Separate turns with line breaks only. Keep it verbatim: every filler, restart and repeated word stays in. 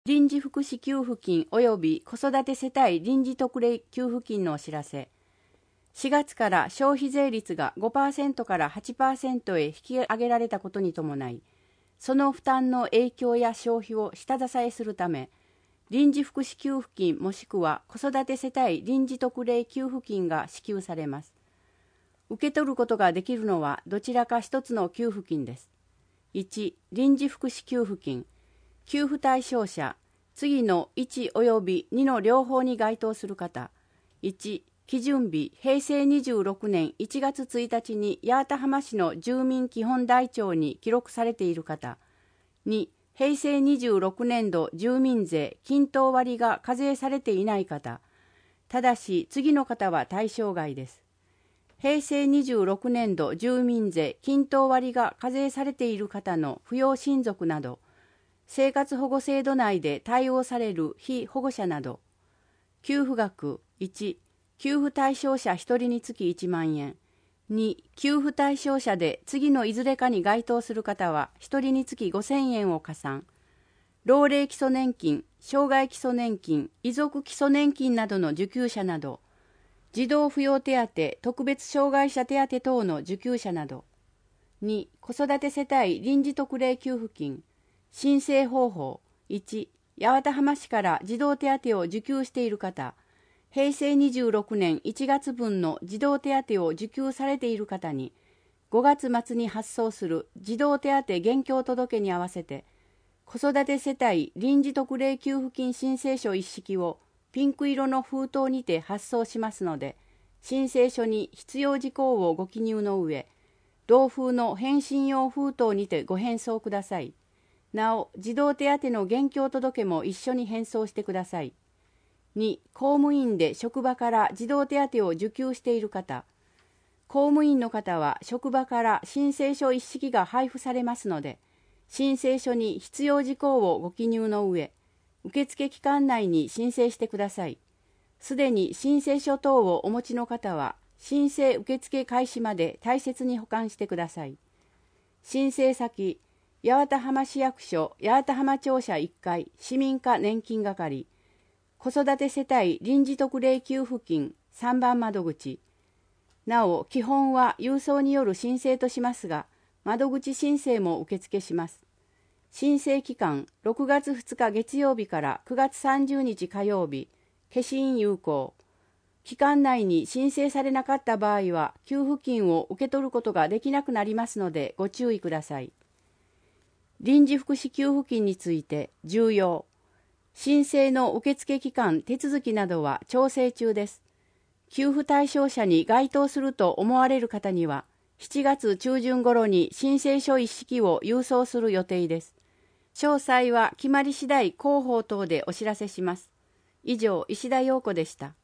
臨時福祉給付金及び子育て世帯臨時特例給付金のお知らせ。しがつから消費税率が ごパーセント から はちパーセント へ引き上げられたことに伴い、その負担の影響や消費を下支えするため、臨時福祉給付金もしくは子育て世帯臨時特例給付金が支給されます。受け取ることができるのはどちらか一つの給付金です。いち. 臨時福祉給付金。給付対象者、次のいちおよびにの両方に該当する方。いち. 基準日、へいせいにじゅうろくねんいちがつついたちに八幡浜市の住民基本台帳に記録されている方。に. へいせいにじゅうろくねんど住民税均等割が課税されていない方。ただし、次の方は対象外です。へいせいにじゅうろくねんど住民税均等割が課税されている方の扶養親族など、生活保護制度内で対応される被保護者など。給付額。いち. 給付対象者ひとりにつきいちまんえん。に. 給付対象者で次のいずれかに該当する方はひとりにつきごせんえんを加算。老齢基礎年金、障害基礎年金、遺族基礎年金などの受給者など、児童扶養手当、特別障害者手当等の受給者など。に. 子育て世帯臨時特例給付金。申請方法。いち. 八幡浜市から児童手当を受給している方、へいせいにじゅうろくねんいちがつぶんの児童手当を受給されている方に、ごがつまつに発送する児童手当現況届に合わせて、子育て世帯臨時特例給付金申請書一式をピンク色の封筒にて発送しますので、申請書に必要事項をご記入の上、同封の返信用封筒にてご返送ください。なお、児童手当の現況届も一緒に返送してください。に. 公務員で職場から児童手当を受給している方。公務員の方は職場から申請書一式が配布されますので、申請書に必要事項をご記入の上、受付期間内に申請してください。すでに申請書等をお持ちの方は、申請受付開始まで大切に保管してください。申請先、八幡浜市役所八幡浜庁舎いっかい市民課年金係、子育て世帯臨時特例給付金さんばん窓口。なお、基本は郵送による申請としますが、窓口申請も受付します。申請期間、ろくがつふつか月曜日からくがつさんじゅうにち火曜日、消印有効。期間内に申請されなかった場合は、給付金を受け取ることができなくなりますのでご注意ください。臨時福祉給付金について重要。申請の受付期間、手続きなどは調整中です。給付対象者に該当すると思われる方には、しちがつちゅうじゅん頃に申請書一式を郵送する予定です。詳細は決まり次第広報等でお知らせします。以上、石田陽子でした。